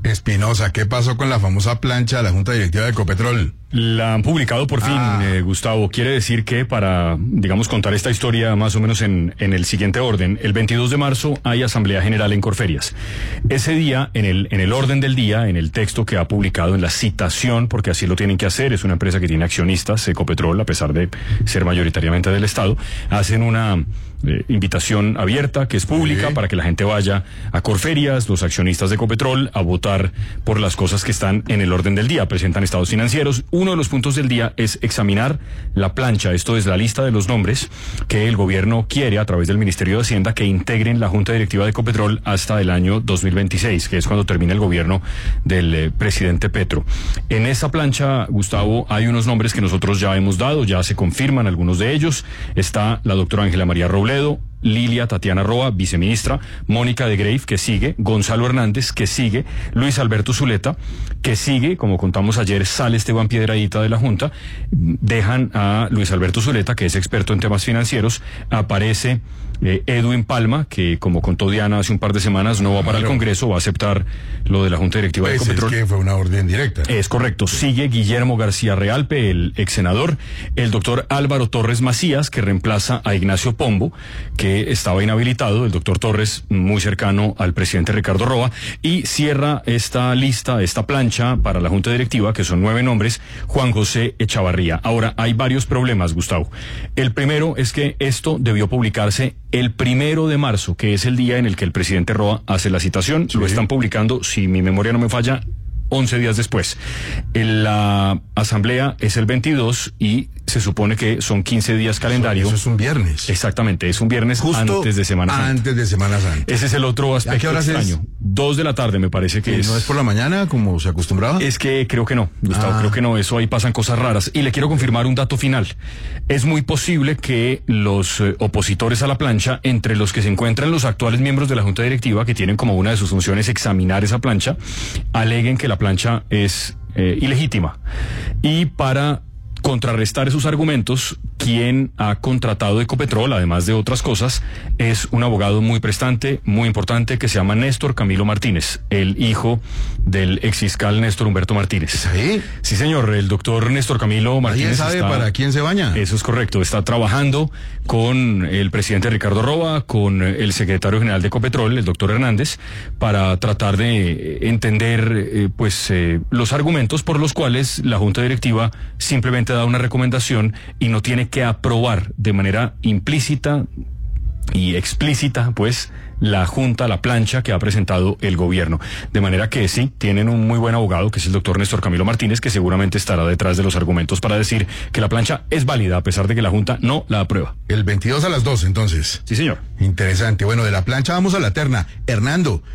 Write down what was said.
Espinosa, ¿qué pasó con la famosa plancha de la Junta Directiva de Ecopetrol? La han publicado por fin, Gustavo. Quiere decir que para, digamos, contar esta historia más o menos en el siguiente orden, el 22 de marzo hay Asamblea General en Corferias. Ese día, en el orden del día, en el texto que ha publicado, en la citación, porque así lo tienen que hacer, es una empresa que tiene accionistas, Ecopetrol, a pesar de ser mayoritariamente del Estado, hacen una invitación abierta, que es pública, para que la gente vaya a Corferias, los accionistas de Ecopetrol, a votar por las cosas que están en el orden del día. Presentan estados financieros. Uno de los puntos del día es examinar la plancha, esto es la lista de los nombres que el gobierno quiere a través del Ministerio de Hacienda que integren la Junta Directiva de Ecopetrol hasta el año 2026, que es cuando termina el gobierno del presidente Petro. En esa plancha, Gustavo, hay unos nombres que nosotros ya hemos dado, ya se confirman algunos de ellos. Está la doctora Ángela María Robledo, Lilia Tatiana Roa, viceministra, Mónica de Greiff, que sigue, Gonzalo Hernández, que sigue, Luis Alberto Zuleta, que sigue, como contamos ayer, sale Esteban Piedradita de la Junta, dejan a Luis Alberto Zuleta, que es experto en temas financieros, aparece Edwin Palma, que como contó Diana hace un par de semanas, no va para el Congreso, va a aceptar lo de la Junta Directiva de Ecopetrol. Es que fue una orden directa. Es correcto. Sigue Guillermo García Realpe, el ex senador, el doctor Álvaro Torres Macías, que reemplaza a Ignacio Pombo, que estaba inhabilitado, el doctor Torres, muy cercano al presidente Ricardo Roa, y cierra esta lista, esta plancha para la Junta Directiva, que son 9 nombres, Juan José Echavarría. Ahora, hay varios problemas, Gustavo. El primero es que esto debió publicarse el 1 de marzo, que es el día en el que el presidente Roa hace la citación. Sí. Lo están publicando, si mi memoria no me falla, 11 días después. La asamblea es el 22 y se supone que son 15 días calendario. Eso es un viernes. Exactamente, es un viernes justo antes de Semana Santa. Antes de Semana Santa. Ese es el otro aspecto. ¿A qué horas extraño. es? 2 de la tarde me parece que es. ¿No es por la mañana como se acostumbraba? Es que creo que no, Gustavo, creo que no, eso ahí pasan cosas raras. Y le quiero confirmar un dato final. Es muy posible que los opositores a la plancha, entre los que se encuentran los actuales miembros de la Junta Directiva, que tienen como una de sus funciones examinar esa plancha, aleguen que la plancha es ilegítima. Y para contrarrestar esos argumentos, quien ha contratado Ecopetrol, además de otras cosas, es un abogado muy prestante, muy importante, que se llama Néstor Camilo Martínez, el hijo del exfiscal Néstor Humberto Martínez. ¿Sí? Sí, señor, el doctor Néstor Camilo Martínez. ¿Nadie sabe para quién se baña? Eso es correcto, está trabajando con el presidente Ricardo Roa, con el secretario general de Ecopetrol, el doctor Hernández, para tratar de entender los argumentos por los cuales la Junta Directiva simplemente da una recomendación y no tiene que aprobar de manera implícita y explícita, pues, la Junta, la plancha que ha presentado el gobierno. De manera que sí, tienen un muy buen abogado, que es el doctor Néstor Camilo Martínez, que seguramente estará detrás de los argumentos para decir que la plancha es válida, a pesar de que la Junta no la aprueba. El 22 a las 2, entonces. Sí, señor. Interesante. Bueno, de la plancha vamos a la terna. Hernando.